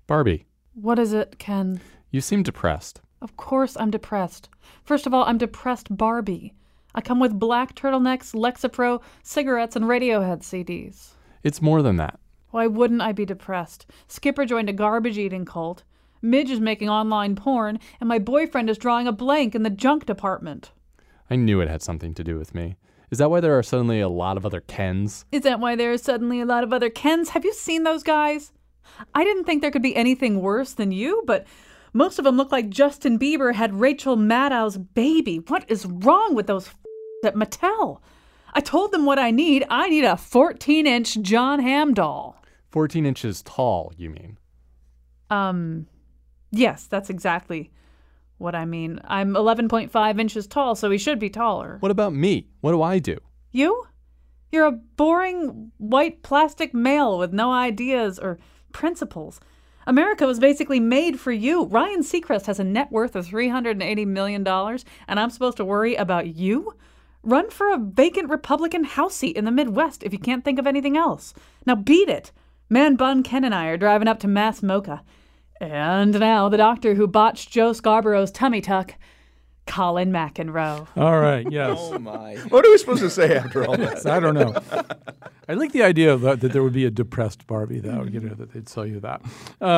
Barbie, What is it, Ken? you seem depressed. Of course I'm depressed. First of all, I'm depressed Barbie. I come with black turtlenecks, Lexapro, cigarettes, and Radiohead CDs. It's more than that. Why wouldn't I be depressed? Skipper joined a garbage-eating cult. Midge is making online porn, and my boyfriend is drawing a blank in the junk department. I knew it had something to do with me. Is that why there are suddenly a lot of other Kens? Is that why there are suddenly a lot of other Kens? Have you seen those guys? I didn't think there could be anything worse than you, but most of them look like Justin Bieber had Rachel Maddow's baby. What is wrong with those at Mattel? I told them what I need. I need a 14-inch John Hamm doll. 14 inches tall, you mean? Yes, that's exactly what I mean. I'm 11.5 inches tall, so he should be taller. What about me? What do I do? You? You're a boring white plastic male with no ideas or principles. America was basically made for you. Ryan Seacrest has a net worth of $380 million, and I'm supposed to worry about you? Run for a vacant Republican House seat in the Midwest if you can't think of anything else. Now beat it. Man Bun Ken and I are driving up to Mass Mocha. And now the doctor who botched Joe Scarborough's tummy tuck, Colin McEnroe. All right, yes. Oh, my. What are we supposed to say after all that? I don't know. I like the idea of that there would be a depressed Barbie, though, that they'd sell you that.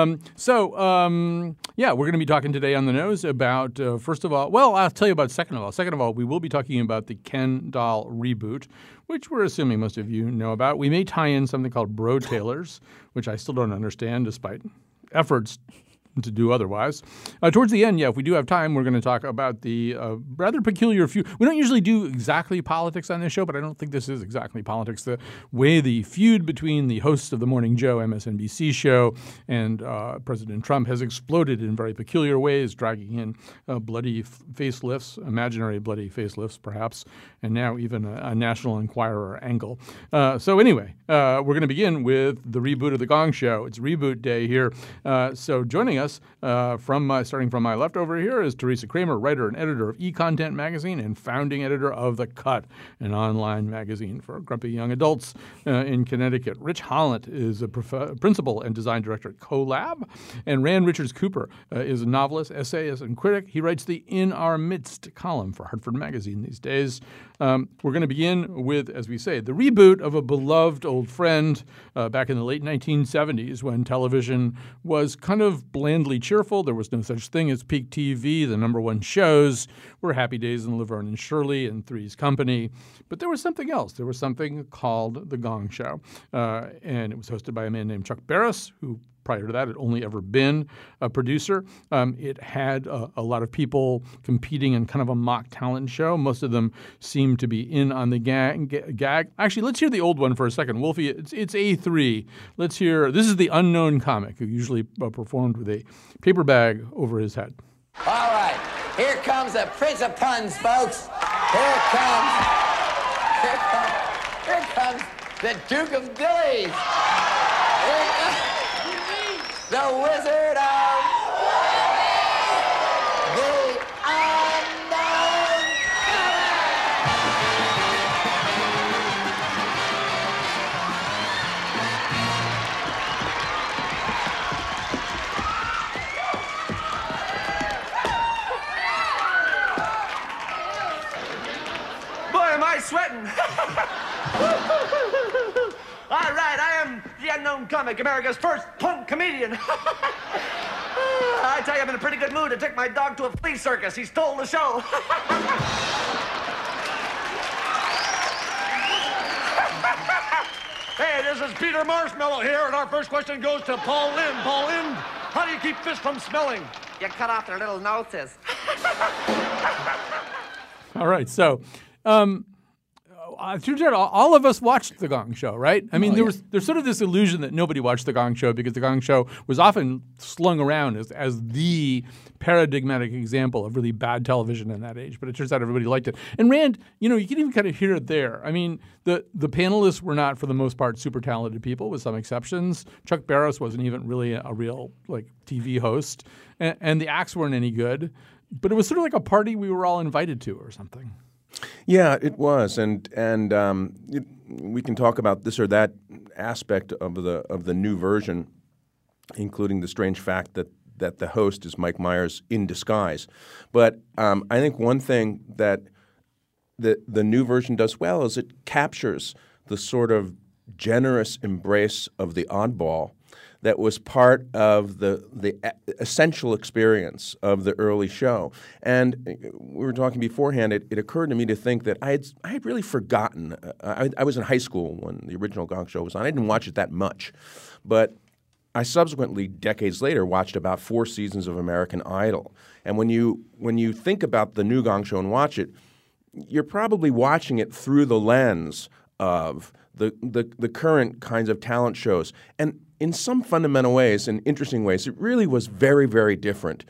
Yeah, we're going to be talking today on The Nose about, first of all, well, I'll tell you about second of all. Second of all, we will be talking about the Ken doll reboot, which we're assuming most of you know about. We may tie in something called Bro Tailors, which I still don't understand despite efforts to do otherwise. Towards the end, if we do have time, we're going to talk about the rather peculiar feud. We don't usually do exactly politics on this show, but I don't think this is exactly politics. The way the feud between the hosts of the Morning Joe MSNBC show and President Trump has exploded in very peculiar ways, dragging in bloody facelifts, imaginary bloody facelifts perhaps, and now even a National Enquirer angle. So anyway, we're going to begin with the reboot of The Gong Show. It's reboot day here. So joining us starting from my left over here is Teresa Kramer, writer and editor of eContent magazine and founding editor of The Cut, an online magazine for grumpy young adults in Connecticut. Rich Holland is a principal and design director at CoLab. And Rand Richards Cooper is a novelist, essayist, and critic. He writes the In Our Midst column for Hartford Magazine these days. We're going to begin with, as we say, the reboot of a beloved old friend back in the late 1970s when television was kind of blandly cheerful. There was no such thing as peak TV. The number one shows were Happy Days and Laverne and Shirley and Three's Company. But there was something else. There was something called The Gong Show. And it was hosted by a man named Chuck Barris, who prior to that had only ever been a producer. It had a lot of people competing in kind of a mock talent show. Most of them seemed to be in on the gag. Actually, let's hear the old one for a second. Wolfie, it's A3. Let's hear, this is the unknown comic who usually performed with a paper bag over his head. All right, here comes the Prince of Puns, folks. Here comes the Duke of Dillies. Here comes the Wizard of the Unknown. Boy, am I sweating. All right, I am the unknown comic, America's first punk comedian. I tell you, I'm in a pretty good mood. I took my dog to a flea circus. He stole the show. Hey, this is Peter Marshmallow here, and our first question goes to Paul Lynde. Paul Lynde, how do you keep fish from smelling? You cut off their little noses. All right, so turns out all of us watched The Gong Show, right? I mean, there's sort of this illusion that nobody watched The Gong Show because The Gong Show was often slung around as the paradigmatic example of really bad television in that age. But it turns out everybody liked it. And Rand, you can even kind of hear it there. I mean, the panelists were not, for the most part, super talented people, with some exceptions. Chuck Barris wasn't even really a real TV host, and the acts weren't any good. But it was sort of like a party we were all invited to or something. Yeah, it was, and we can talk about this or that aspect of the new version. including the strange fact that the host is Mike Myers in disguise. But I think one thing that the new version does well is it captures the sort of generous embrace of the oddball that was part of the essential experience of the early show. And we were talking beforehand, it occurred to me to think that I had really forgotten. I was in high school when the original Gong Show was on. I didn't watch it that much. But I subsequently, decades later, watched about 4 seasons of American Idol. And when you think about the new Gong Show and watch it, you're probably watching it through the lens of the current kinds of talent shows. And in some fundamental ways and interesting ways, it really was very, very different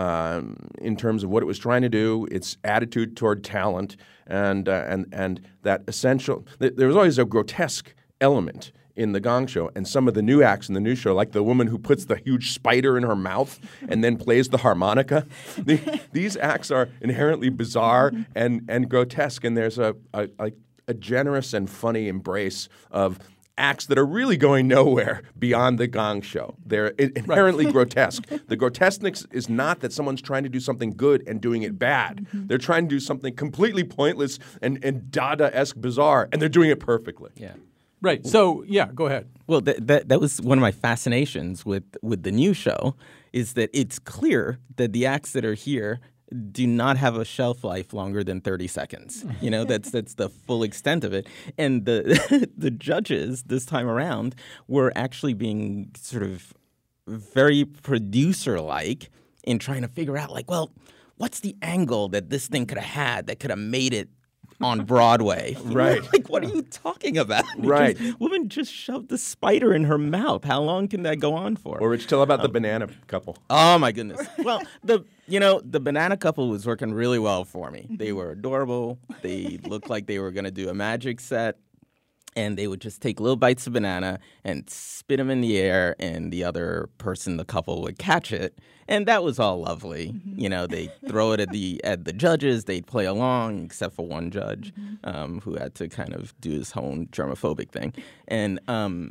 in terms of what it was trying to do, its attitude toward talent, and that essential. There was always a grotesque element in the Gong Show, and some of the new acts in the new show, like the woman who puts the huge spider in her mouth and then plays the harmonica. These acts are inherently bizarre and grotesque, and there's a generous and funny embrace of acts that are really going nowhere beyond the Gong Show. They're inherently grotesque. The grotesqueness is not that someone's trying to do something good and doing it bad. They're trying to do something completely pointless and Dada-esque bizarre, and they're doing it perfectly. Yeah. Right. So, yeah, go ahead. Well, that was one of my fascinations with the new show, is that it's clear that the acts that are here do not have a shelf life longer than 30 seconds. You know, that's the full extent of it. And the judges this time around were actually being sort of very producer-like in trying to figure out, like, well, what's the angle that this thing could have had that could have made it on Broadway? Right. Like, what are you talking about? Right. Woman just shoved the spider in her mouth. How long can that go on for? Or Rich, tell about the banana couple. Oh, my goodness. Well, the banana couple was working really well for me. They were adorable. They looked like they were going to do a magic set. And they would just take little bites of banana and spit them in the air, and the other person, the couple, would catch it. And that was all lovely. You know, they'd throw it at the judges. They'd play along, except for one judge who had to kind of do his own germophobic thing. And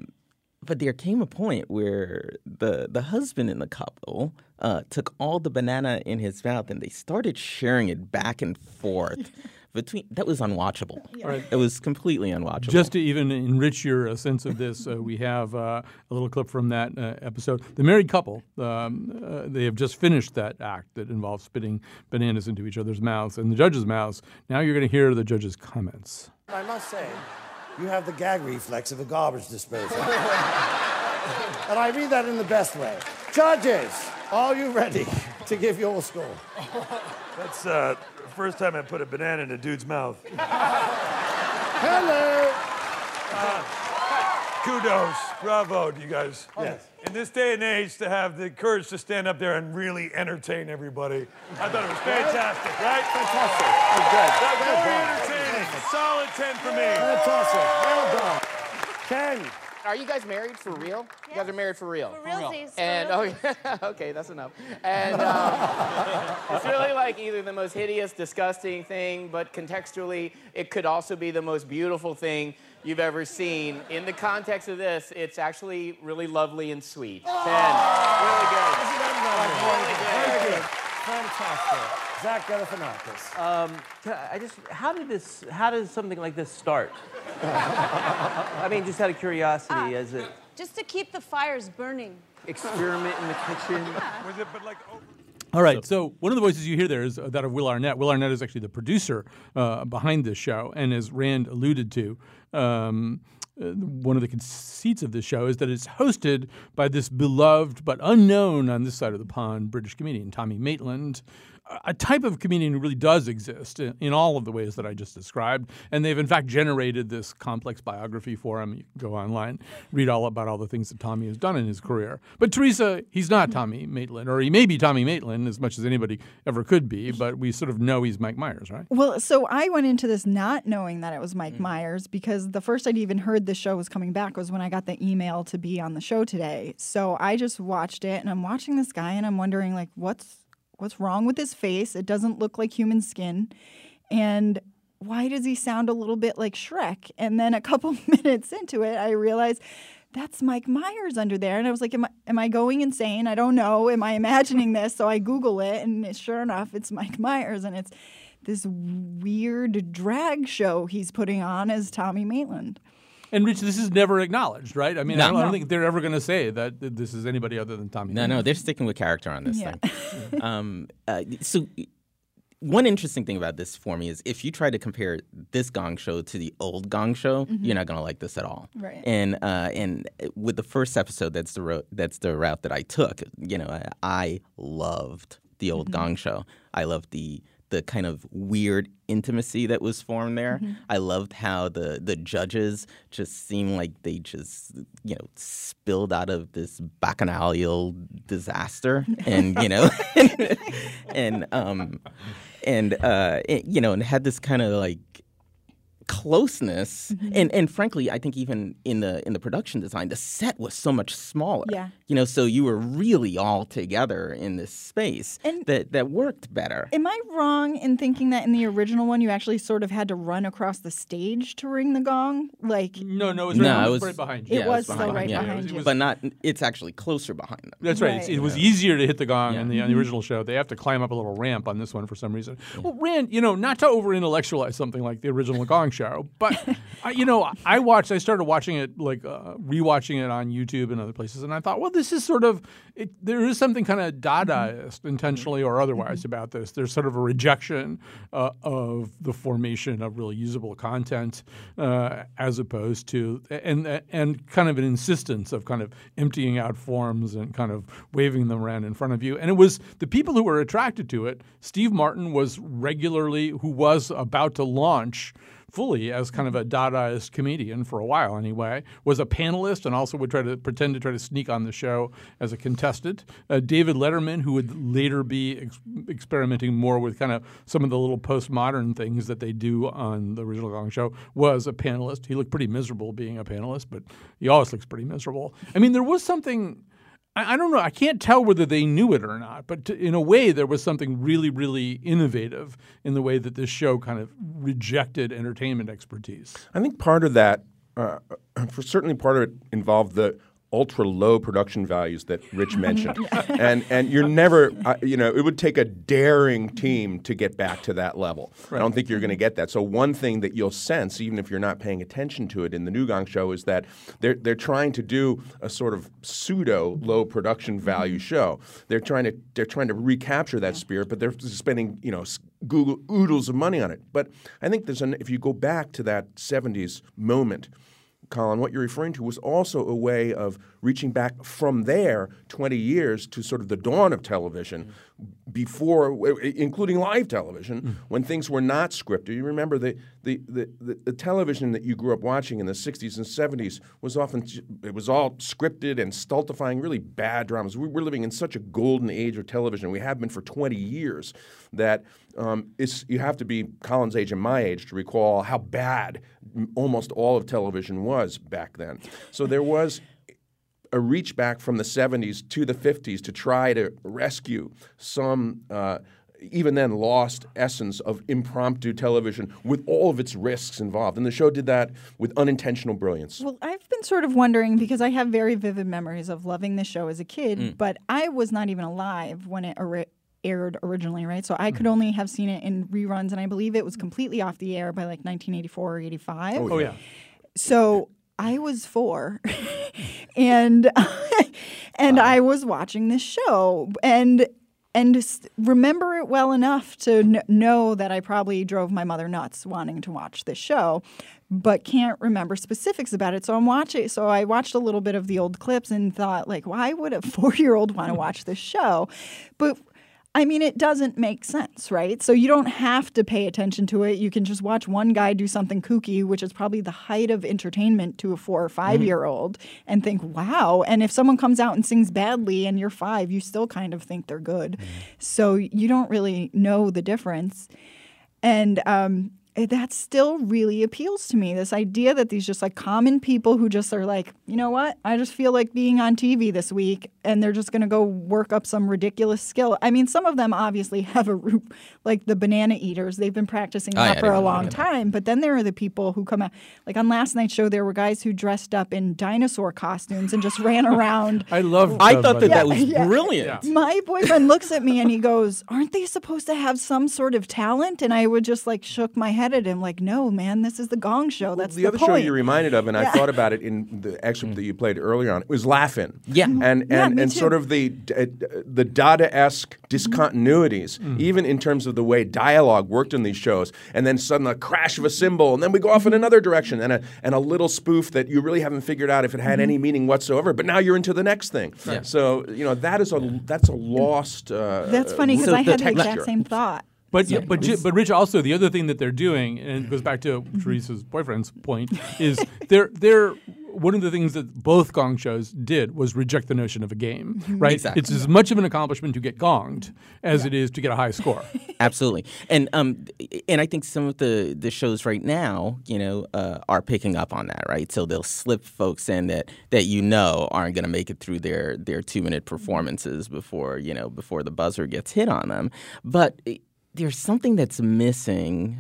but there came a point where the husband in the couple took all the banana in his mouth, and they started sharing it back and forth. That was unwatchable. Right. It was completely unwatchable. Just to even enrich your sense of this, we have a little clip from that episode. The married couple, they have just finished that act that involves spitting bananas into each other's mouths and the judges' mouths. Now you're going to hear the judges' comments. I must say, you have the gag reflex of a garbage disposal. And I mean that in the best way. Judges, are you ready to give your score? That's the first time I put a banana in a dude's mouth. Hello. Kudos. Bravo to you guys. Yes. In this day and age, to have the courage to stand up there and really entertain everybody, I thought it was fantastic, right? Fantastic. Very entertaining. Solid 10 for me. Fantastic. Well done. Ken. Are you guys married for real? You guys are married for real? For realsies. And okay, that's enough. And it's really like either the most hideous, disgusting thing, but contextually, it could also be the most beautiful thing you've ever seen. In the context of this, it's actually really lovely and sweet. 10. Really good. Really good. Very good. Fantastic. Zach Galifianakis. How does something like this start? I mean, just out of curiosity, is it Just to keep the fires burning. experiment in the kitchen? Was it, but like, All right, so one of the voices you hear there is that of Will Arnett. Will Arnett is actually the producer behind this show, and as Rand alluded to, one of the conceits of this show is that it's hosted by this beloved but unknown on this side of the pond British comedian, Tommy Maitland, a type of comedian who really does exist in all of the ways that I just described. And they've, in fact, generated this complex biography for him. You can go online, read all about all the things that Tommy has done in his career. But Teresa, he's not Tommy Maitland, or he may be Tommy Maitland as much as anybody ever could be, but we sort of know he's Mike Myers, right? Well, so I went into this not knowing that it was Mike Myers, because the first I'd even heard the show was coming back was when I got the email to be on the show today. So I just watched it, and I'm watching this guy, and I'm wondering, like, what's wrong with his face? It doesn't look like human skin. And why does he sound a little bit like Shrek? And then a couple minutes into it, I realized that's Mike Myers under there. And I was like, am I going insane? I don't know. Am I imagining this? So I Google it, and sure enough, it's Mike Myers, and it's this weird drag show he's putting on as Tommy Maitland. And Rich, this is never acknowledged, right? I mean, No. I don't think they're ever going to say that this is anybody other than Tommy. No, they're sticking with character on this thing. So one interesting thing about this for me is if you try to compare this Gong Show to the old Gong Show, you're not going to like this at all. Right. And with the first episode, that's the route that I took. You know, I loved the old Gong Show. I loved the kind of weird intimacy that was formed there. I loved how the judges just seemed like they just, spilled out of this bacchanalial disaster, and and had this kind of like closeness, and frankly, I think even in the production design, the set was so much smaller. Yeah. So you were really all together in this space, and that worked better. Am I wrong in thinking that in the original one, you actually sort of had to run across the stage to ring the gong? Like No, it was right behind you. It was still right behind you. But not. It's actually closer behind them. That's right. It was easier to hit the gong on the original show. They have to climb up a little ramp on this one for some reason. Well, Rand, not to over-intellectualize something like the original Gong Show, but I started watching it, like rewatching it on YouTube and other places, and I thought, well, this is sort of there is something kind of Dadaist, intentionally or otherwise, about this. There's sort of a rejection of the formation of really usable content, as opposed to and kind of an insistence of kind of emptying out forms and kind of waving them around in front of you. And it was the people who were attracted to it. Steve Martin was who was about to launch fully as kind of a Dadaist comedian for a while anyway, was a panelist and also would try to sneak on the show as a contestant. David Letterman, who would later be experimenting more with kind of some of the little postmodern things that they do on the original Gong Show, was a panelist. He looked pretty miserable being a panelist, but he always looks pretty miserable. I mean, there was something... I don't know. I can't tell whether they knew it or not, but in a way, there was something really, really innovative in the way that this show kind of rejected entertainment expertise. I think part of that, certainly part of it involved the ultra low production values that Rich mentioned, and you're never, it would take a daring team to get back to that level. Right. I don't think you're going to get that. So one thing that you'll sense, even if you're not paying attention to it in the new Gong Show, is that they're trying to do a sort of pseudo low production value show. They're trying to recapture that spirit, but they're spending Google oodles of money on it. But I think if you go back to that 70s moment, Colin, what you're referring to was also a way of reaching back from there 20 years to sort of the dawn of television, before, including live television, when things were not scripted. You remember the television that you grew up watching in the 60s and 70s was all scripted and stultifying, really bad dramas. We're living in such a golden age of television. We have been for 20 years that you have to be Colin's age and my age to recall how bad almost all of television was back then. So there was a reach back from the 70s to the 50s to try to rescue some even then lost essence of impromptu television with all of its risks involved. And the show did that with unintentional brilliance. Well, I've been sort of wondering, because I have very vivid memories of loving the show as a kid, but I was not even alive when it aired originally, right? So I could only have seen it in reruns, and I believe it was completely off the air by like 1984 or 85. Oh, yeah. So I was 4, and I was watching this show, and remember it well enough to know that I probably drove my mother nuts wanting to watch this show, but can't remember specifics about it. So I watched a little bit of the old clips and thought, like, why would a 4-year-old want to watch this show? But I mean, it doesn't make sense, right? So you don't have to pay attention to it. You can just watch one guy do something kooky, which is probably the height of entertainment to a 4 or 5-year-old, and think, wow. And if someone comes out and sings badly and you're 5, you still kind of think they're good. So you don't really know the difference. And that still really appeals to me. This idea that these just like common people who just are like, you know what? I just feel like being on TV this week, and they're just going to go work up some ridiculous skill. I mean, some of them obviously have like the banana eaters. They've been practicing that for a long time. But then there are the people who come out. Like on last night's show, there were guys who dressed up in dinosaur costumes and just ran around. I thought that was brilliant. Yeah. My boyfriend looks at me and he goes, "Aren't they supposed to have some sort of talent?" And I would just like shook my head at him like, "No, man, this is the Gong Show. That's the other point." show you reminded of, and I thought about it in the excerpt that you played earlier on. It was Laugh-In. Yeah, and sort of the Dada-esque discontinuities, even in terms of the way dialogue worked in these shows, and then suddenly a crash of a cymbal, and then we go off in another direction, and a little spoof that you really haven't figured out if it had any meaning whatsoever. But now you're into the next thing. Right. So that's a lost. That's funny because I had the exact same thought. But Rich, also the other thing that they're doing, and it goes back to Teresa's boyfriend's point, is they're one of the things that both gong shows did was reject the notion of a game, right? Exactly. It's as much of an accomplishment to get gonged as it is to get a high score. Absolutely, and I think some of the shows right now, are picking up on that, right? So they'll slip folks in that aren't going to make it through their 2-minute performances before the buzzer gets hit on them, but there's something that's missing,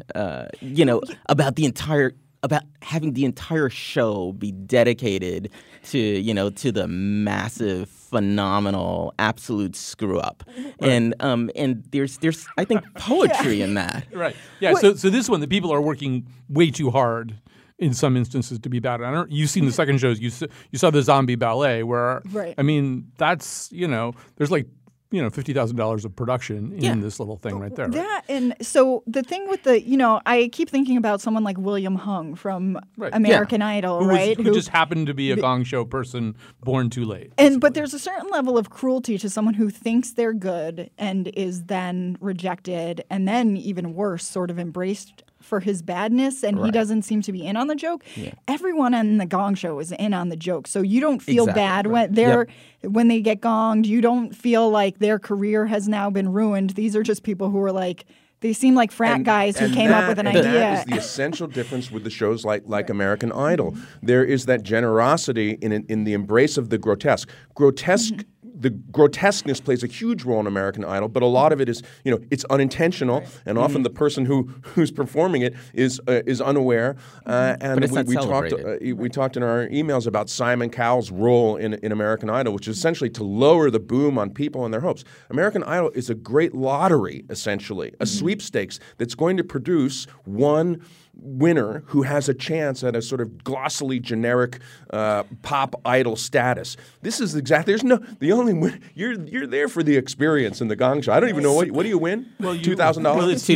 about having the entire show be dedicated to the massive, phenomenal, absolute screw up, right. And there's I think poetry in that, right? Yeah. So this one, the people are working way too hard in some instances to be bad. You've seen the second shows. You saw the zombie ballet where, right. I mean, that's there's like $50,000 of production in this little thing right there. That and so the thing with I keep thinking about someone like William Hung from American Idol, who just happened to be a gong show person born too late. But there's a certain level of cruelty to someone who thinks they're good and is then rejected and then even worse, sort of embraced for his badness, and he doesn't seem to be in on the joke. Yeah. Everyone on the Gong Show is in on the joke, so you don't feel bad when they get gonged. You don't feel like their career has now been ruined. These are just people who are like, they seem like frat guys who came up with an idea. That is the essential difference with the shows like American Idol. There is that generosity in the embrace of the grotesque. The grotesqueness plays a huge role in American Idol, but a lot of it is, it's unintentional, and often the person who's performing it is unaware. And we talked in our emails about Simon Cowell's role in American Idol, which is essentially to lower the boom on people and their hopes. American Idol is a great lottery, essentially, a sweepstakes that's going to produce one winner who has a chance at a sort of glossily generic pop idol status. This is exactly the only win. You're there for the experience in the Gong Show. I don't even know what do you win? Well, $2,000. Well, it's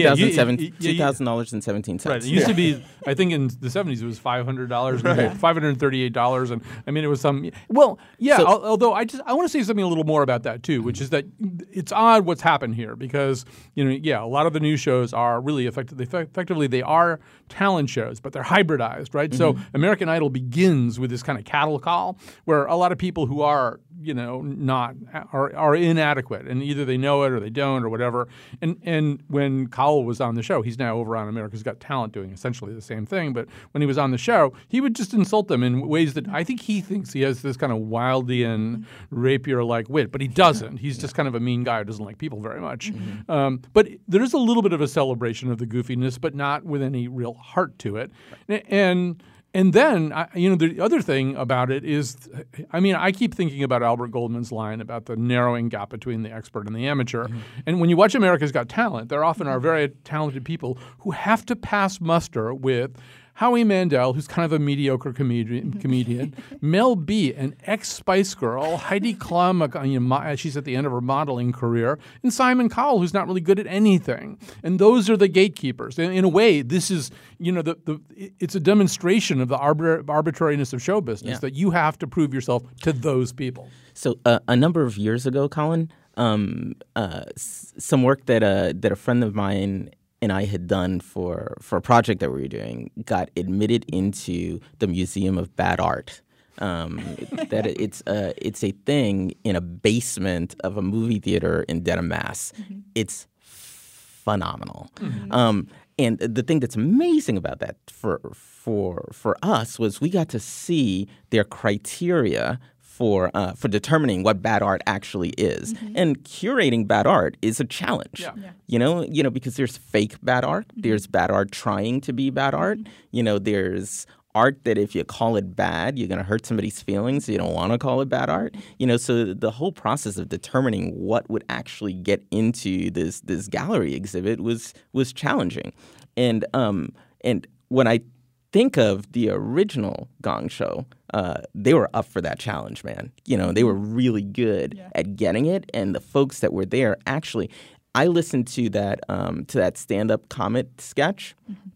$2,000.17. Right. It used to be. I think in the '70s it was $500, $538, and I mean it was some. Well, yeah. So, although I want to say something a little more about that too, which is that it's odd what's happened here because a lot of the new shows are really effectively they are talent shows, but they're hybridized, right? So American Idol begins with this kind of cattle call where a lot of people who are, are inadequate, and either they know it or they don't or whatever. And when Cowell was on the show, he's now over on America's Got Talent doing essentially the same thing. But when he was on the show, he would just insult them in ways that I think he thinks he has this kind of Wildian rapier-like wit, but he doesn't. He's just kind of a mean guy who doesn't like people very much. But there is a little bit of a celebration of the goofiness, but not with any real heart to it. And then, the other thing about it is, I keep thinking about Albert Goldman's line about the narrowing gap between the expert and the amateur. And when you watch America's Got Talent, there often are very talented people who have to pass muster with Howie Mandel, who's kind of a mediocre comedian, Mel B, an ex-Spice Girl, Heidi Klum, she's at the end of her modeling career, and Simon Cowell, who's not really good at anything. And those are the gatekeepers. And in a way, this is, it's a demonstration of the arbitrariness of show business that you have to prove yourself to those people. So a number of years ago, Colin, some work that a friend of mine and I had done for a project that we were doing got admitted into the Museum of Bad Art. That it's a thing in a basement of a movie theater in Dedham, Mass. It's phenomenal. And the thing that's amazing about that for us was we got to see their criteria for determining what bad art actually is. And curating bad art is a challenge. You know, because there's fake bad art, there's bad art trying to be bad art. You know, there's art that if you call it bad, you're going to hurt somebody's feelings, so you don't want to call it bad art. You know, so the whole process of determining what would actually get into this gallery exhibit was challenging. And when I think of the original Gong Show, they were up for that challenge, man. You know, they were really good at getting it, and the folks that were there actually, I listened to that stand-up comic sketch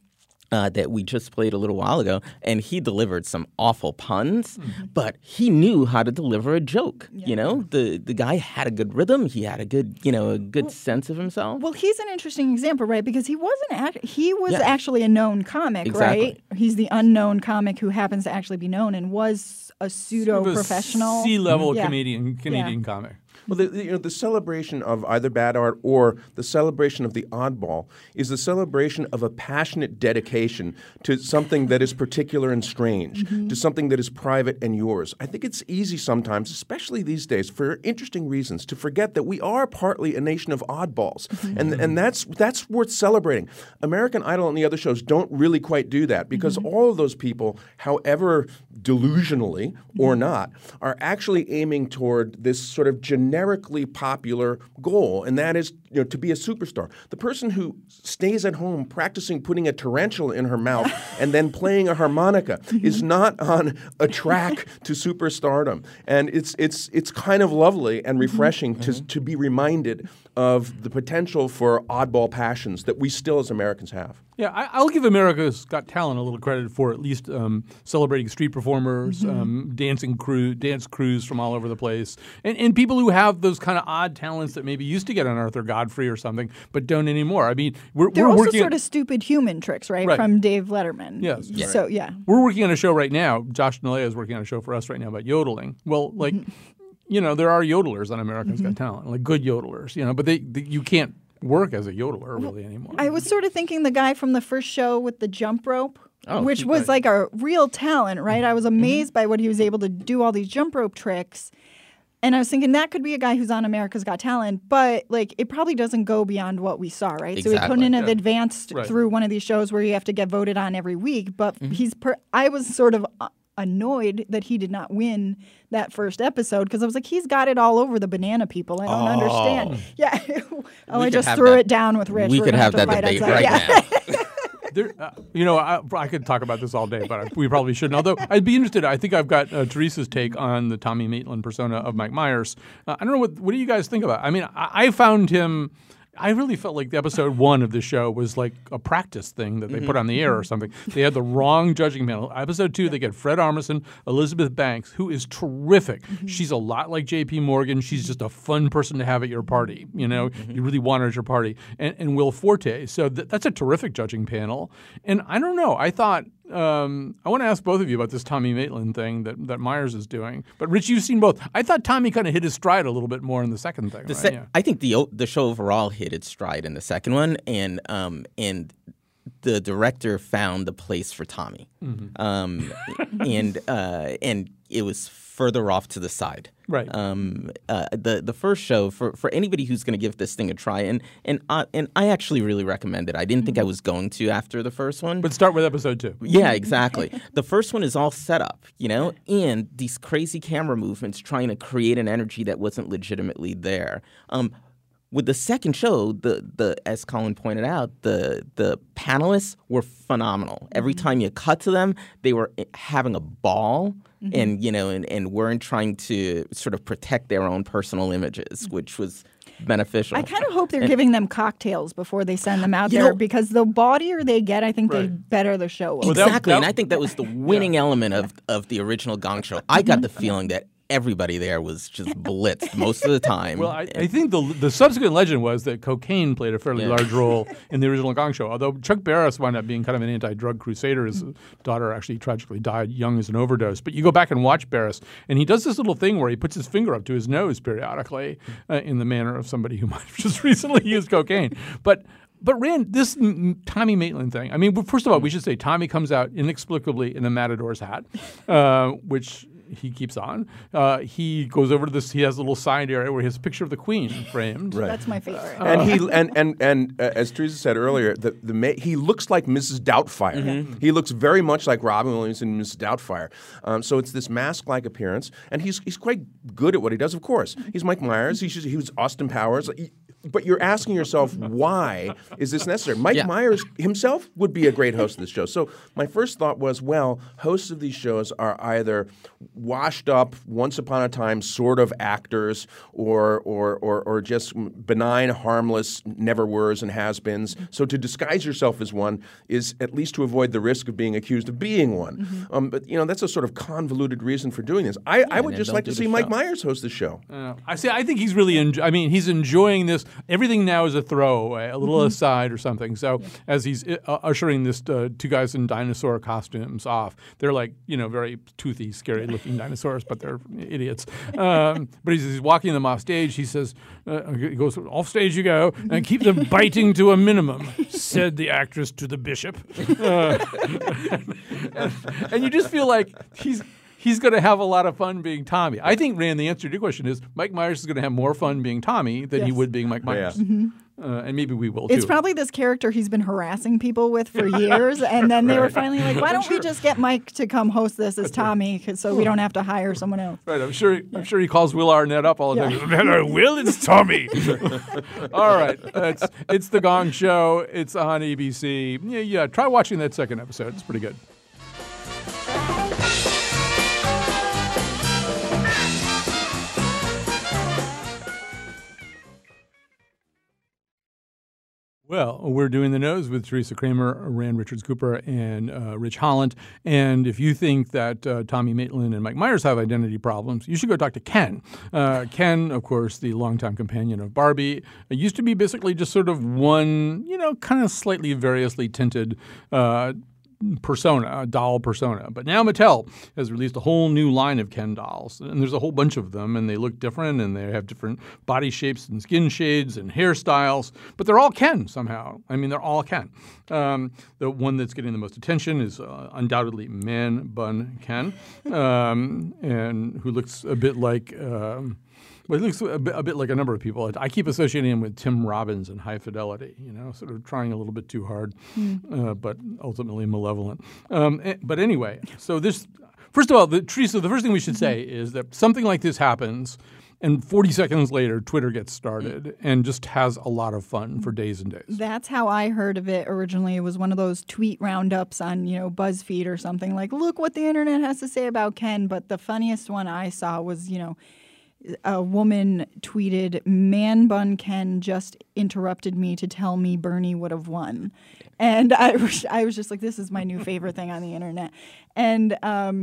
that we just played a little while ago, and he delivered some awful puns, but he knew how to deliver a joke. You know, the guy had a good rhythm. He had a good sense of himself. Well, he's an interesting example, right? Because he was actually a known comic, right? He's the unknown comic who happens to actually be known and was a pseudo-professional. C-level Canadian comic. Well, the celebration of either bad art or the celebration of the oddball is the celebration of a passionate dedication to something that is particular and strange, to something that is private and yours. I think it's easy sometimes, especially these days, for interesting reasons, to forget that we are partly a nation of oddballs, and that's worth celebrating. American Idol and the other shows don't really quite do that because all of those people, however delusionally or not, are actually aiming toward this sort of generically popular goal, and that is, you know, to be a superstar. The person who stays at home practicing putting a tarantula in her mouth and then playing a harmonica is not on a track to superstardom. And it's kind of lovely and refreshing to be reminded of the potential for oddball passions that we still as Americans have. Yeah, I'll give America's Got Talent a little credit for at least celebrating street performers, dance crews from all over the place, and people who have those kind of odd talents that maybe used to get on Arthur Godfrey or something, but don't anymore. I mean, they're we're also working sort of stupid human tricks, right? From Dave Letterman. Yes. Yeah. So we're working on a show right now. Josh Nalea is working on a show for us right now about yodeling. Well, like, you know, there are yodelers on America's Got Talent, like good yodelers, you know, but you can't work as a yodeler really anymore. I was sort of thinking the guy from the first show with the jump rope, which was like a real talent, right? I was amazed by what he was able to do, all these jump rope tricks. And I was thinking that could be a guy who's on America's Got Talent, but like it probably doesn't go beyond what we saw, right? Exactly. So he put in an advanced through one of these shows where you have to get voted on every week, but I was sort of annoyed that he did not win that first episode because I was like, he's got it all over the banana people. I don't understand. Yeah. I just threw it down with Rich. We could have that debate right now. You know, I could talk about this all day, but we probably shouldn't. Although I'd be interested. I think I've got Teresa's take on the Tommy Maitland persona of Mike Myers. I don't know what do you guys think about it? I mean, I found him. I really felt like the episode 1 of the show was like a practice thing that they put on the air or something. They had the wrong judging panel. Episode 2, they get Fred Armisen, Elizabeth Banks, who is terrific. She's a lot like J.P. Morgan. She's just a fun person to have at your party. You know, you really want her at your party. And Will Forte. So that's a terrific judging panel. And I don't know. I thought I want to ask both of you about this Tommy Maitland thing that Myers is doing. But Rich, you've seen both. I thought Tommy kind of hit his stride a little bit more in the second thing. I think the show overall hit its stride in the second one, and the director found the place for Tommy, and it was further off to the side. Right. The first show for anybody who's going to give this thing a try, and I actually really recommend it. I didn't think I was going to after the first one. But start with episode 2. Yeah, exactly. The first one is all set up, you know, and these crazy camera movements trying to create an energy that wasn't legitimately there. With the second show, the as Colin pointed out, the panelists were phenomenal. Every time you cut to them, they were having a ball, and you know, and weren't trying to sort of protect their own personal images, which was beneficial. I kind of hope they're giving them cocktails before they send them out there, because the bawdier they get, I think the better the show will. Exactly, and I think that was the winning element of the original Gong Show. I got the feeling that everybody there was just blitzed most of the time. Well, I think the subsequent legend was that cocaine played a fairly large role in the original Gong Show, although Chuck Barris wound up being kind of an anti-drug crusader. His daughter actually tragically died young as an overdose. But you go back and watch Barris, and he does this little thing where he puts his finger up to his nose periodically in the manner of somebody who might have just recently used cocaine. But But Rand, this Tommy Maitland thing. I mean, first of all, we should say Tommy comes out inexplicably in a Matador's hat, which he keeps on. He goes over to this. He has a little side area where he has a picture of the Queen framed. Right. That's my favorite. And he and as Teresa said earlier, he looks like Mrs. Doubtfire. Mm-hmm. He looks very much like Robin Williams in Mrs. Doubtfire. So it's this mask-like appearance, and he's quite good at what he does. Of course, he's Mike Myers. He was Austin Powers. But you're asking yourself, why is this necessary? Mike Myers himself would be a great host of this show. So my first thought was, well, hosts of these shows are either washed up, once upon a time sort of actors, or just benign, harmless never-weres and has-beens. So to disguise yourself as one is at least to avoid the risk of being accused of being one. But that's a sort of convoluted reason for doing this. I would just like to see Mike Myers host the show. I think he's really he's enjoying this. Everything now is a throwaway, a little aside or something. So as he's ushering this two guys in dinosaur costumes off, they're like, very toothy, scary-looking dinosaurs, but they're idiots. But he's walking them off stage. He says, he goes, off stage you go, and keep them biting to a minimum, said the actress to the bishop. And you just feel like he's going to have a lot of fun being Tommy. I think, Rand, the answer to your question is Mike Myers is going to have more fun being Tommy than he would being Mike Myers. And maybe we will, too. It's probably this character he's been harassing people with for years, and then they were finally like, why don't we just get Mike to come host this as Tommy so we don't have to hire someone else? Right, I'm sure he calls Will Arnett up all the time. Will, it's Tommy. All right, it's The Gong Show. It's on ABC. Yeah, try watching that second episode. It's pretty good. Well, we're doing the nose with Teresa Kramer, Rand Richards Cooper, and Rich Holland. And if you think that Tommy Maitland and Mike Myers have identity problems, you should go talk to Ken. Ken, of course, the longtime companion of Barbie, used to be basically just sort of one, kind of slightly variously tinted persona, doll persona. But now Mattel has released a whole new line of Ken dolls, and there's a whole bunch of them, and they look different, and they have different body shapes and skin shades and hairstyles, but they're all Ken somehow. I mean, they're all Ken. The one that's getting the most attention is undoubtedly Man Bun Ken, and who looks a bit like... Well, he looks a bit like a number of people. I keep associating him with Tim Robbins in High Fidelity, sort of trying a little bit too hard, but ultimately malevolent. But anyway, so this, first of all, Teresa, the first thing we should say is that something like this happens, and 40 seconds later, Twitter gets started and just has a lot of fun for days and days. That's how I heard of it originally. It was one of those tweet roundups on, BuzzFeed or something like, look what the internet has to say about Ken. But the funniest one I saw was, a woman tweeted, Man Bun Ken just interrupted me to tell me Bernie would have won. And I was just like, this is my new favorite thing on the internet. And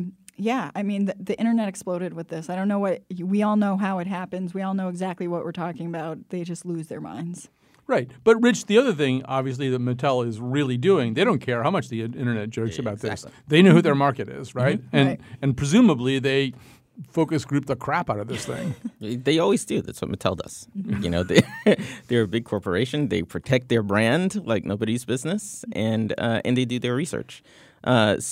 the internet exploded with this. I don't know we all know how it happens. We all know exactly what we're talking about. They just lose their minds. Right. But, Rich, the other thing, obviously, that Mattel is really doing, they don't care how much the internet jokes about this. They know who their market is, right? And presumably they focus group the crap out of this thing. They always do. That's what Mattel does. They're a big corporation. They protect their brand like nobody's business, and they do their research. And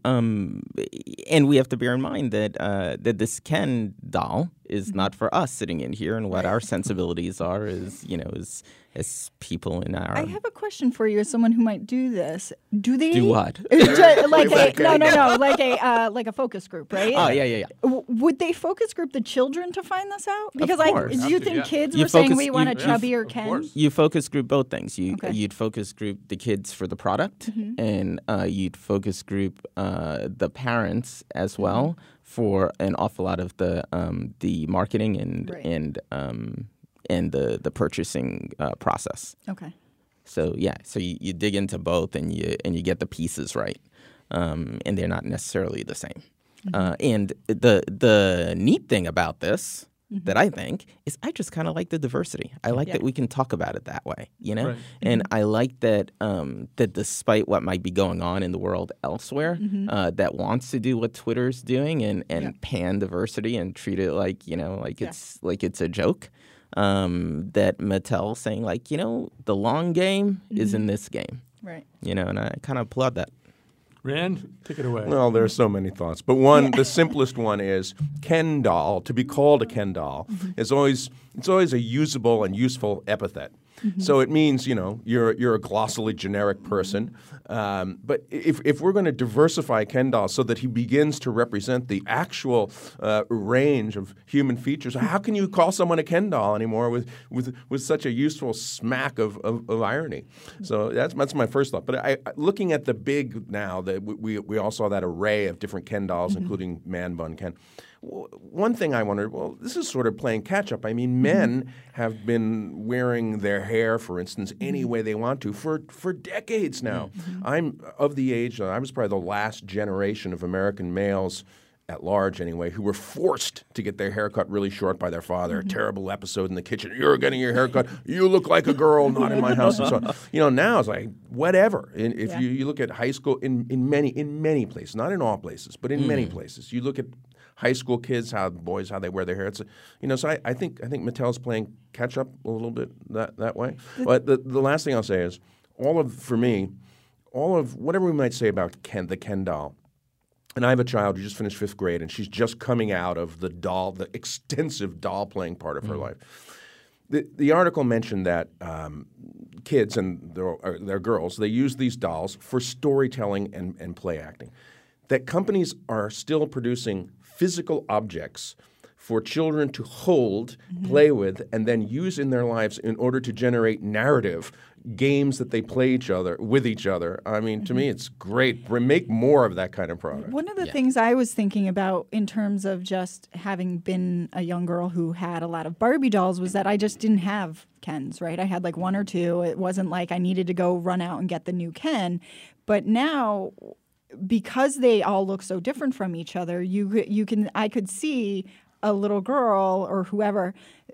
we have to bear in mind that this Ken doll is not for us sitting in here, and what our sensibilities are is as people in our. I have a question for you, as someone who might do this. Do they do what? Like a focus group, right? Oh yeah. Would they focus group the children to find this out? Because do you think kids you were saying we want a chubbier Ken? You focus group both things. You'd focus group the kids for the product, and you'd focus group the parents as well for an awful lot of the marketing and the purchasing process. Okay. So you dig into both and you get the pieces right, and they're not necessarily the same. And the neat thing about this that I think is I just kind of like the diversity. I like that we can talk about it that way, Right. And I like that that despite what might be going on in the world elsewhere, that wants to do what Twitter's doing and pan diversity and treat it like it's a joke. that Mattel saying like, the long game is in this game. Right. And I kind of applaud that. Rand, take it away. Well, there are so many thoughts, but the simplest one is Ken doll. To be called a Ken doll is always a usable and useful epithet. So it means you're a glossally generic person. But if we're going to diversify Ken doll so that he begins to represent the actual range of human features, how can you call someone a Ken doll anymore with such a useful smack of irony? So that's my first thought. But looking at the big now, that we all saw that array of different Ken dolls, including Man Bun Ken. One thing I wondered, this is sort of playing catch-up. I mean, men have been wearing their hair, for instance, any way they want to for decades now. I'm of the age, I was probably the last generation of American males at large anyway, who were forced to get their hair cut really short by their father. A terrible episode in the kitchen. You're getting your hair cut. You look like a girl, not in my house. And so on. Now it's like, whatever. If you look at high school in many places, not in all places, but in many places, you look at high school kids, how they wear their hair. It's so I think Mattel's playing catch up a little bit that way. But the last thing I'll say is all of whatever we might say about the Ken doll. And I have a child who just finished 5th grade, and she's just coming out of the extensive doll playing part of her life. The article mentioned that kids and their girls, they use these dolls for storytelling and play acting. That companies are still producing physical objects for children to hold, play with, and then use in their lives in order to generate narrative games that they play with each other. I mean, to me, it's great. Make more of that kind of product. One of the things I was thinking about in terms of just having been a young girl who had a lot of Barbie dolls was that I just didn't have Kens, right? I had like 1 or 2. It wasn't like I needed to go run out and get the new Ken. But now, because they all look so different from each other, I could see a little girl or whoever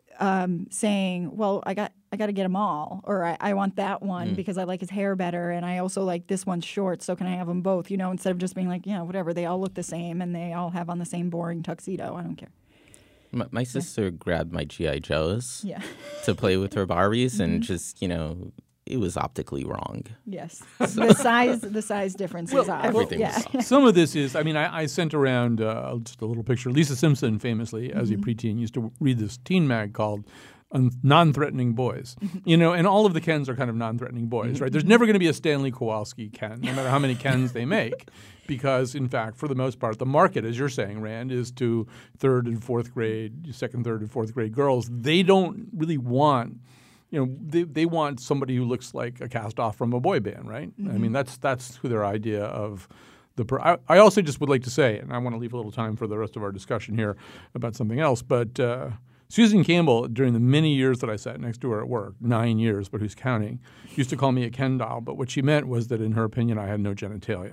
saying, "Well, I got to get them all," or I want that one because I like his hair better, and I also like this one's short, so can I have them both? Instead of just being like, whatever, they all look the same and they all have on the same boring tuxedo. I don't care. My sister grabbed my G.I. Joes to play with her Barbies, and just it was optically wrong. Yes, the size difference is odd. Everything was off. Some of this is, I sent around just a little picture. Lisa Simpson, famously, as a preteen, used to read this teen mag called Non-Threatening Boys. And all of the Kens are kind of non-threatening boys, right? There's never going to be a Stanley Kowalski Ken, no matter how many Kens they make. Because, in fact, for the most part, the market, as you're saying, Rand, is to 3rd and 4th grade, 2nd, 3rd, and 4th grade girls. They don't really want... they want somebody who looks like a cast off from a boy band, right? I mean, that's who their idea of the. I also just would like to say, and I want to leave a little time for the rest of our discussion here about something else, but Susan Campbell, during the many years that I sat next to her at work, 9 years, but who's counting, used to call me a Ken doll. But what she meant was that, in her opinion, I had no genitalia.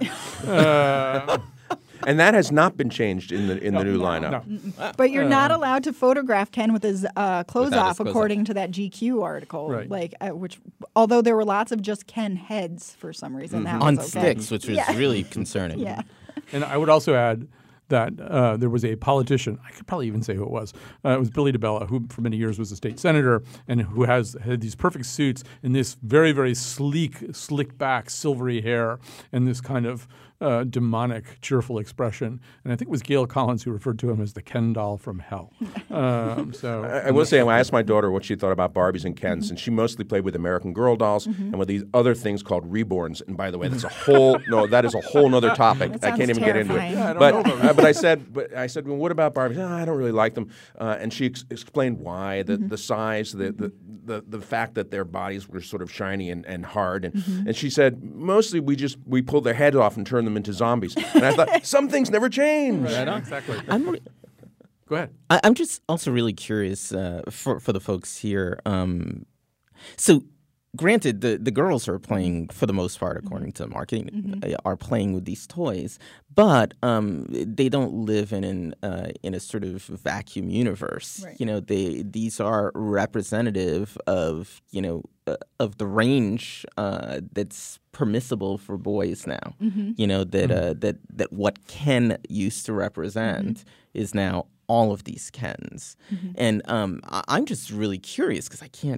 And that has not been changed in the new lineup. No. But you're not allowed to photograph Ken with his clothes off, according to that GQ article. Right. Which, although there were lots of just Ken heads for some reason, that on was okay. sticks, which was really concerning. Yeah. And I would also add that there was a politician, I could probably even say who it was Billy DiBella, who for many years was a state senator and who had these perfect suits and this very, very sleek, slicked back, silvery hair and this kind of demonic, cheerful expression. And I think it was Gail Collins who referred to him as the Ken doll from hell. I will say, I asked my daughter what she thought about Barbies and Kens, and she mostly played with American Girl dolls and with these other things called reborns. And by the way, that is a whole nother topic. I can't even get into it. Yeah, but I said, well, what about Barbies? I don't really like them. And she explained why, the size, the fact that their bodies were sort of shiny and hard. And she said, mostly we pulled their heads off and turned them into zombies. And I thought, some things never change. Right on. Exactly. Go ahead. I'm just also really curious for the folks here. So, granted, the girls are playing, for the most part, according to marketing, are playing with these toys, but they don't live in a sort of vacuum universe. Right. These are representative of of the range that's permissible for boys now. That what Ken used to represent is now all of these Kens. And I'm just really curious because I can't,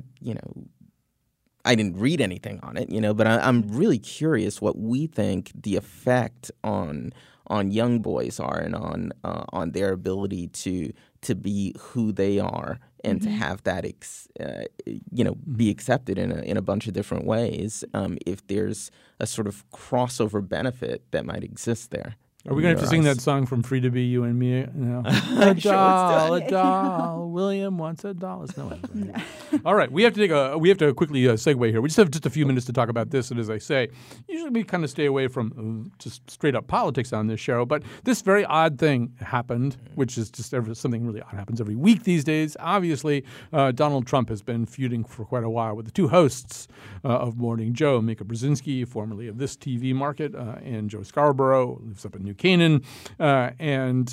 I didn't read anything on it, but I'm really curious what we think the effect on young boys are and on their ability to be who they are and to have that be accepted in a bunch of different ways. If there's a sort of crossover benefit that might exist there. Are we going to have to sing that song from Free to Be You and Me? A doll, William wants a doll. It's no end. All right, we have to quickly segue here. We just have just a few minutes to talk about this, and as I say, usually we kind of stay away from just straight up politics on this show. But this very odd thing happened, which is just something really odd happens every week these days. Obviously, Donald Trump has been feuding for quite a while with the two hosts of Morning Joe, Mika Brzezinski, formerly of This TV Market, and Joe Scarborough, who lives up in New Canaan, and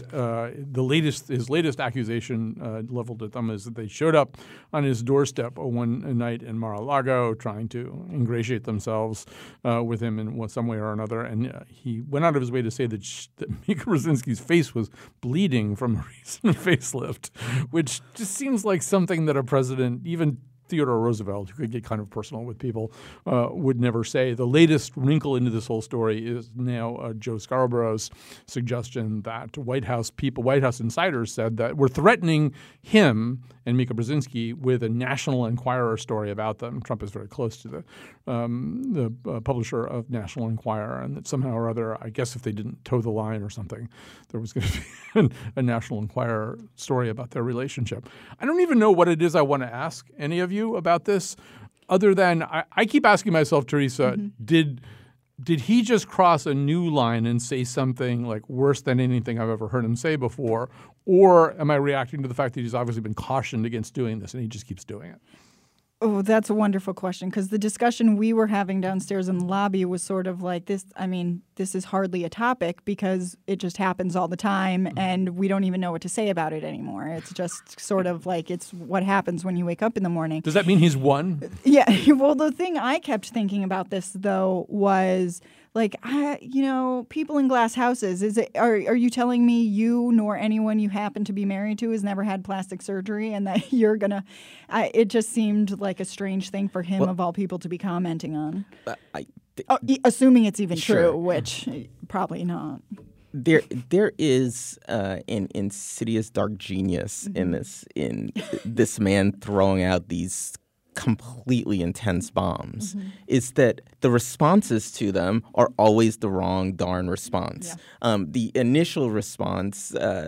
his latest accusation leveled at them is that they showed up on his doorstep one night in Mar-a-Lago trying to ingratiate themselves with him in some way or another, and he went out of his way to say that Mika Brzezinski's face was bleeding from a recent facelift, which just seems like something that a president, even Theodore Roosevelt, who could get kind of personal with people, would never say. The latest wrinkle into this whole story is now Joe Scarborough's suggestion that White House insiders said that we're threatening him and Mika Brzezinski with a National Enquirer story about them. Trump is very close to the publisher of National Enquirer, and that somehow or other, I guess if they didn't toe the line or something, there was going to be a National Enquirer story about their relationship. I don't even know what it is I want to ask any of you about this, other than I keep asking myself, Teresa, did he just cross a new line and say something like worse than anything I've ever heard him say before? Or am I reacting to the fact that he's obviously been cautioned against doing this and he just keeps doing it? Oh, that's a wonderful question, because the discussion we were having downstairs in the lobby was sort of like this. I mean, this is hardly a topic because it just happens all the time and we don't even know what to say about it anymore. It's just sort of like it's what happens when you wake up in the morning. Does that mean he's won? Yeah. Well, the thing I kept thinking about this, though, was like, people in glass houses. Are you telling me you nor anyone you happen to be married to has never had plastic surgery and that you're going to it just seemed like a strange thing for him, of all people, to be commenting on. Assuming it's even true, which probably not. There is an insidious dark genius in this man throwing out these completely intense bombs. Is that the responses to them are always the wrong darn response. The initial response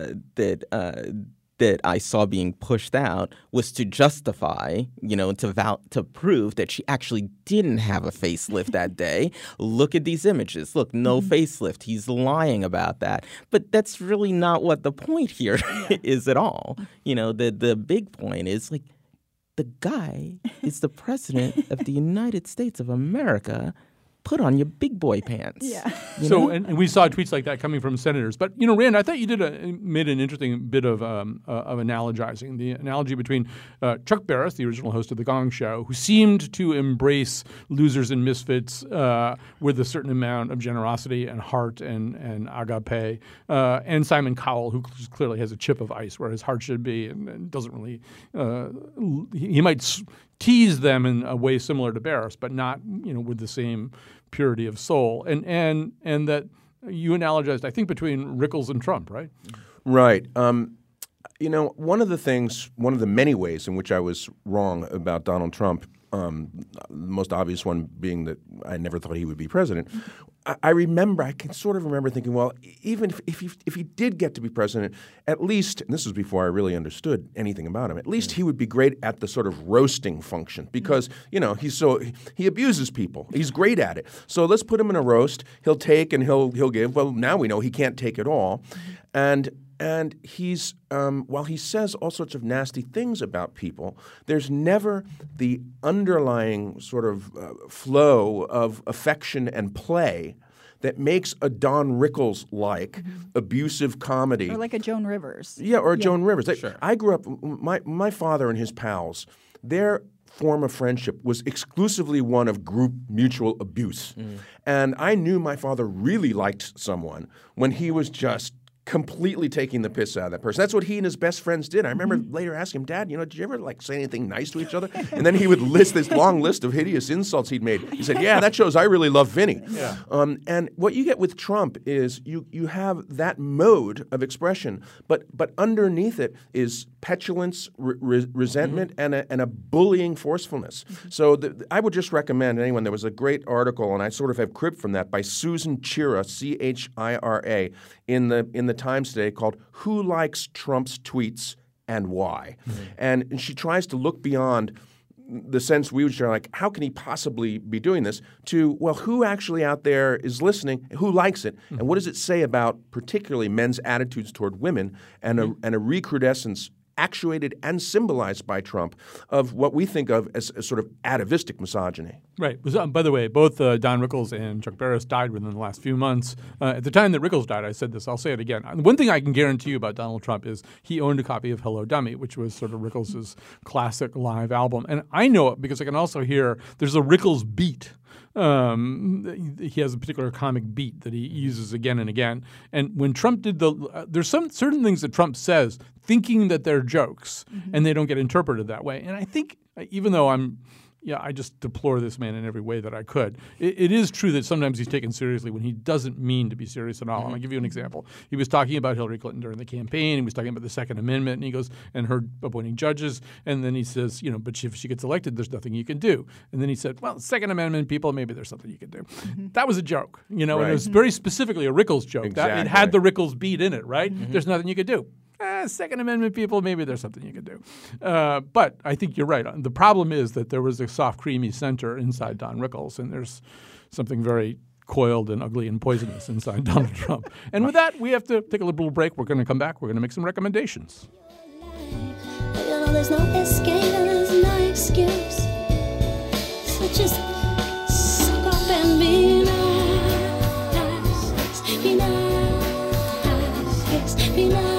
that I saw being pushed out was to justify, to prove that she actually didn't have a facelift that day. Look at these images. Look, no facelift. He's lying about that. But that's really not what the point here is at all. The big point is like, the guy is the president of the United States of America. Put on your big boy pants. Yeah. And we saw tweets like that coming from senators. But Rand, I thought you made an interesting bit of analogizing. The analogy between Chuck Barris, the original host of the Gong Show, who seemed to embrace losers and misfits with a certain amount of generosity and heart and agape, and Simon Cowell, who clearly has a chip of ice where his heart should be and doesn't really. He might tease them in a way similar to Barris, but not with the same purity of soul, and that you analogized, I think, between Rickles and Trump, right? Right. One of the many ways in which I was wrong about Donald Trump, the most obvious one being that I never thought he would be president. I can sort of remember thinking, well, even if he did get to be president, at least, and this was before I really understood anything about him, at least he would be great at the sort of roasting function because, he abuses people. He's great at it. So let's put him in a roast. He'll take and he'll give. Well, now we know he can't take it all. And he's while he says all sorts of nasty things about people, there's never the underlying sort of flow of affection and play that makes a Don Rickles-like abusive comedy. Or like a Joan Rivers. Yeah, or Joan Rivers. Sure. I grew up, my father and his pals, their form of friendship was exclusively one of group mutual abuse. And I knew my father really liked someone when he was just completely taking the piss out of that person. That's what he and his best friends did. I remember later asking him, Dad, did you ever say anything nice to each other? And then he would list this long list of hideous insults he'd made. He said, yeah, that shows I really love Vinny. Yeah. And what you get with Trump is you have that mode of expression, but underneath it is petulance, resentment, and a bullying forcefulness. So I would just recommend anyone. There was a great article, and I sort of have cribbed from that, by Susan Chira, Chira, in the Times today, called "Who Likes Trump's Tweets and Why?" And she tries to look beyond the sense we would share, like, how can he possibly be doing this, to, well, who actually out there is listening, who likes it, and what does it say about particularly men's attitudes toward women, and a recrudescence actuated and symbolized by Trump of what we think of as sort of atavistic misogyny. Right. By the way, both Don Rickles and Chuck Barris died within the last few months. At the time that Rickles died, I said this, I'll say it again. One thing I can guarantee you about Donald Trump is he owned a copy of Hello Dummy, which was sort of Rickles' classic live album. And I know it because I can also hear there's a Rickles beat. He has a particular comic beat that he uses again and again. And when Trump did there's some certain things that Trump says thinking that they're jokes, and they don't get interpreted that way. And I think, even though I just deplore this man in every way that I could. It is true that sometimes he's taken seriously when he doesn't mean to be serious at all. And I'll give you an example. He was talking about Hillary Clinton during the campaign. He was talking about the Second Amendment, and he goes, and her appointing judges. And then he says, but if she gets elected, there's nothing you can do. And then he said, well, Second Amendment people, maybe there's something you can do. That was a joke, and it was very specifically a Rickles joke. Exactly. It had the Rickles beat in it, right? There's nothing you could do. Second Amendment people, maybe there's something you can do. But I think you're right. The problem is that there was a soft, creamy center inside Don Rickles, and there's something very coiled and ugly and poisonous inside Donald Trump. And with that, we have to take a little break. We're going to come back. We're going to make some recommendations. There's no escape and there's no excuse. So just suck up and be nice. Be nice. Be nice.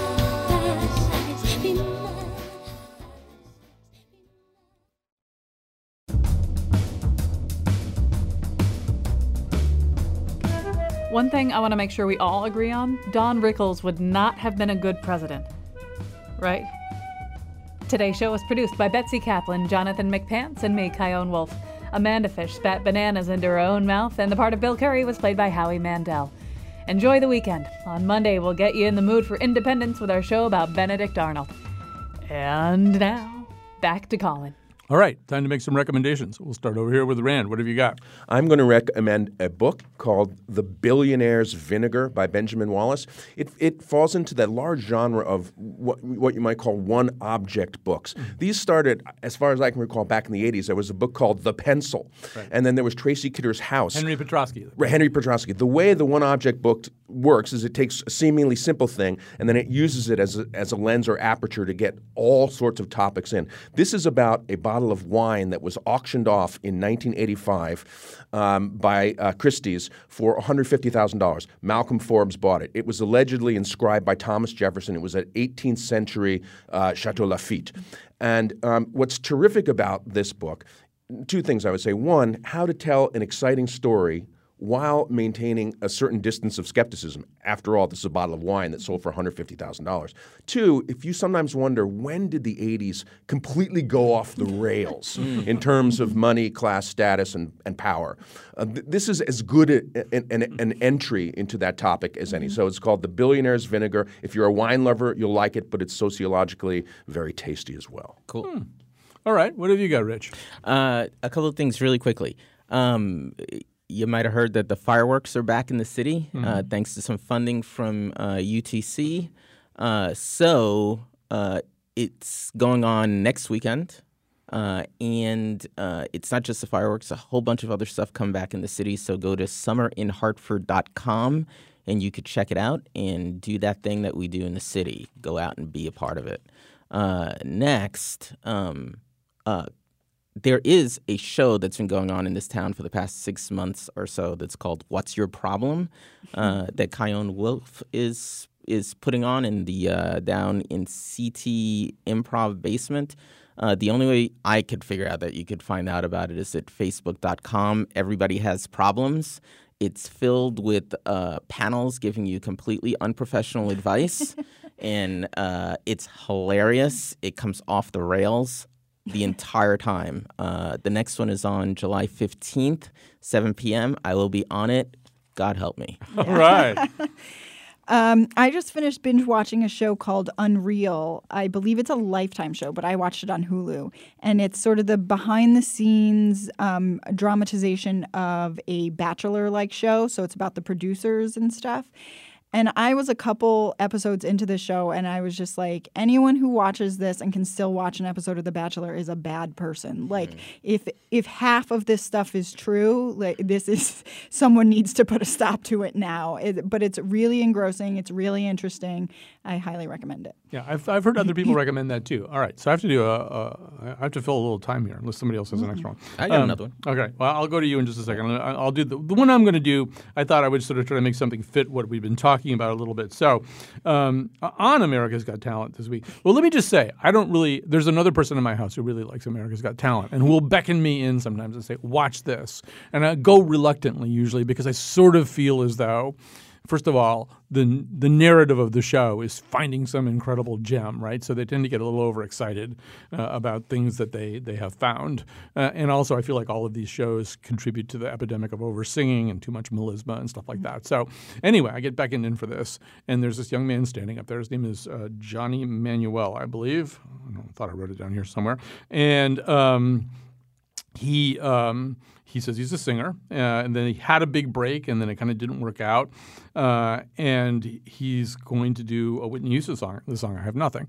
One thing I want to make sure we all agree on, Don Rickles would not have been a good president. Right? Today's show was produced by Betsy Kaplan, Jonathan McPants, and me, Kyone Wolf. Amanda Fish spat bananas into her own mouth, and the part of Bill Curry was played by Howie Mandel. Enjoy the weekend. On Monday, we'll get you in the mood for independence with our show about Benedict Arnold. And now, back to Colin. All right, time to make some recommendations. We'll start over here with Rand. What have you got? I'm going to recommend a book called The Billionaire's Vinegar by Benjamin Wallace. It falls into that large genre of what you might call one-object books. These started, as far as I can recall, back in the 80s. There was a book called The Pencil, and then there was Tracy Kidder's House. Henry Petrosky. Henry Petrosky. The way the one-object book works is it takes a seemingly simple thing, and then it uses it as a lens or aperture to get all sorts of topics in. This is about a bottle of wine that was auctioned off in 1985 by Christie's for $150,000. Malcolm Forbes bought it. It was allegedly inscribed by Thomas Jefferson. It was an 18th century Chateau Lafite. And what's terrific about this book, two things I would say. One, how to tell an exciting story while maintaining a certain distance of skepticism. After all, this is a bottle of wine that sold for $150,000. Two, if you sometimes wonder, when did the 80s completely go off the rails in terms of money, class, status, and power? This is as good an entry into that topic as any. So it's called The Billionaire's Vinegar. If you're a wine lover, you'll like it, but it's sociologically very tasty as well. Cool. All right. What have you got, Rich? A couple of things really quickly. You might have heard that the fireworks are back in the city, thanks to some funding from UTC. So it's going on next weekend. And it's not just the fireworks. A whole bunch of other stuff come back in the city. So go to summerinhartford.com and you could check it out and do that thing that we do in the city. Go out and be a part of it. Next, there is a show that's been going on in this town for the past 6 months or so that's called What's Your Problem? That Kyone Wolf is putting on in the down in CT Improv basement. The only way I could figure out that you could find out about it is at facebook.com. Everybody has problems. It's filled with panels giving you completely unprofessional advice, and it's hilarious. It comes off the rails the entire time. The next one is on July 15th, 7 p.m. I will be on it. God help me. All right. I just finished binge watching a show called Unreal. I believe it's a Lifetime show, but I watched it on Hulu. And it's sort of the behind-the-scenes dramatization of a Bachelor-like show. So it's about the producers and stuff. And I was a couple episodes into the show, and I was just like, anyone who watches this and can still watch an episode of The Bachelor is a bad person. Like, if half of this stuff is true, like this is someone needs to put a stop to it now. But it's really engrossing. It's really interesting. I highly recommend it. Yeah, I've heard other people recommend that too. All right, so I have to do I have to fill a little time here, unless somebody else has an extra one. I got another one. Okay, well, I'll go to you in just a second. I'll do the one I'm going to do. I thought I would sort of try to make something fit what we've been talking about a little bit. So, on America's Got Talent this week. Well, let me just say, there's another person in my house who really likes America's Got Talent and who will beckon me in sometimes and say, watch this. And I go reluctantly usually because I sort of feel as though, first of all, the narrative of the show is finding some incredible gem, right? So they tend to get a little overexcited about things that they have found. And also I feel like all of these shows contribute to the epidemic of over-singing and too much melisma and stuff like that. So anyway, I get beckoned in for this, and there's this young man standing up there. His name is Johnny Manuel, I believe. I thought I wrote it down here somewhere. And he says he's a singer, and then he had a big break, and then it kind of didn't work out. And he's going to do a Whitney Houston song, the song I Have Nothing.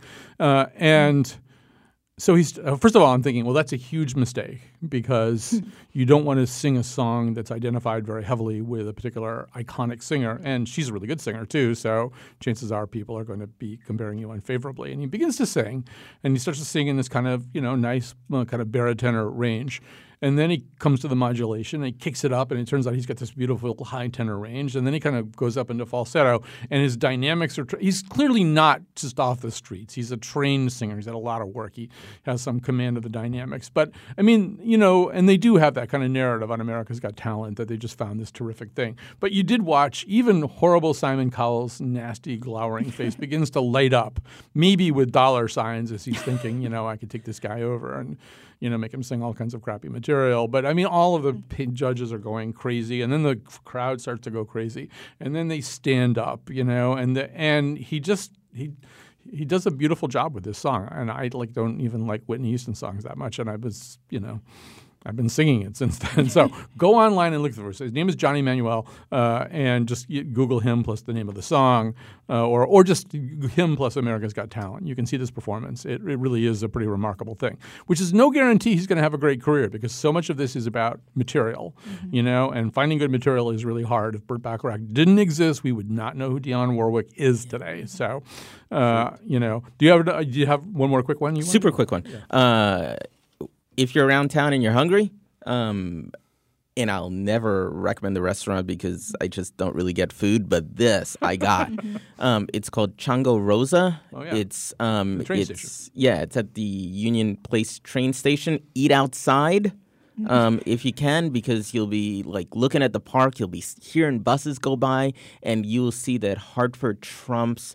And so he's first of all, I'm thinking, well, that's a huge mistake because you don't want to sing a song that's identified very heavily with a particular iconic singer. And she's a really good singer, too, so chances are people are going to be comparing you unfavorably. And he begins to sing, and he starts to sing in this kind of, nice kind of baritone range. And then he comes to the modulation, and he kicks it up, and it turns out he's got this beautiful high tenor range. And then he kind of goes up into falsetto, and his dynamics are he's clearly not just off the streets. He's a trained singer. He's had a lot of work. He has some command of the dynamics. But, I mean, and they do have that kind of narrative on America's Got Talent that they just found this terrific thing. But you did watch even horrible Simon Cowell's nasty, glowering face begins to light up, maybe with dollar signs as he's thinking, I could take this guy over and make him sing all kinds of crappy material. But, I mean, all of the judges are going crazy, and then the crowd starts to go crazy, and then they stand up, and he does a beautiful job with this song. And I don't even like Whitney Houston songs that much, and I was, I've been singing it since then. So go online and look for it. His name is Johnny Manuel, and just Google him plus the name of the song, or just him plus America's Got Talent. You can see this performance. It really is a pretty remarkable thing, which is no guarantee he's going to have a great career because so much of this is about material, and finding good material is really hard. If Burt Bacharach didn't exist, we would not know who Dionne Warwick is today. So, do you have one more quick one? Super quick one. Yeah. If you're around town and you're hungry, and I'll never recommend the restaurant because I just don't really get food, but this I got. It's called Chango Rosa. Oh, yeah. It's the train station. Yeah, it's at the Union Place train station. Eat outside. If you can, because you'll be looking at the park, you'll be hearing buses go by, and you'll see that Hartford trumps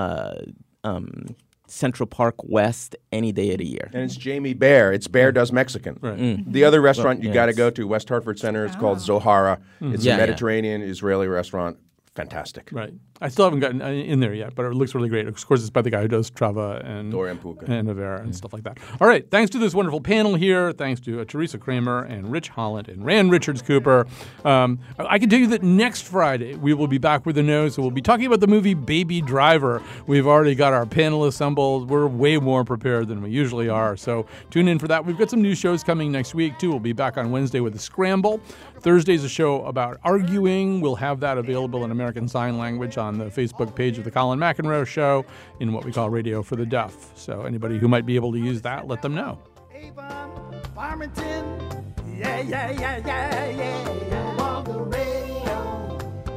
Central Park West any day of the year. And it's Jamie Bear. It's Bear Does Mexican. Right. The other restaurant you got to go to, West Hartford Center, it's called Zohara. It's a Mediterranean Israeli restaurant. Fantastic. Right. I still haven't gotten in there yet, but it looks really great. Of course, it's by the guy who does Trava and Dorian Puka and Avera and stuff like that. All right. Thanks to this wonderful panel here. Thanks to Teresa Kramer and Rich Holland and Rand Richards Cooper. I can tell you that next Friday we will be back with the nose. So we'll be talking about the movie Baby Driver. We've already got our panel assembled. We're way more prepared than we usually are. So tune in for that. We've got some new shows coming next week, too. We'll be back on Wednesday with The Scramble. Thursday's a show about arguing. We'll have that available in American Sign Language on the Facebook page of the Colin McEnroe Show in what we call Radio for the Deaf. So anybody who might be able to use that, let them know. Avon, Farmington, yeah. On the radio.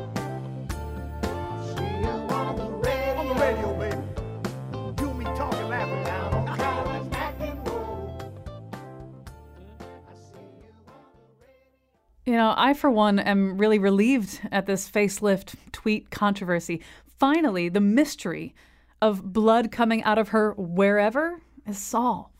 See you on the radio. On the radio, baby. You and me talking, laughing down on Colin McEnroe. I see you on the radio. You know, I, for one, am really relieved at this facelift tweet controversy. Finally, the mystery of blood coming out of her wherever is solved.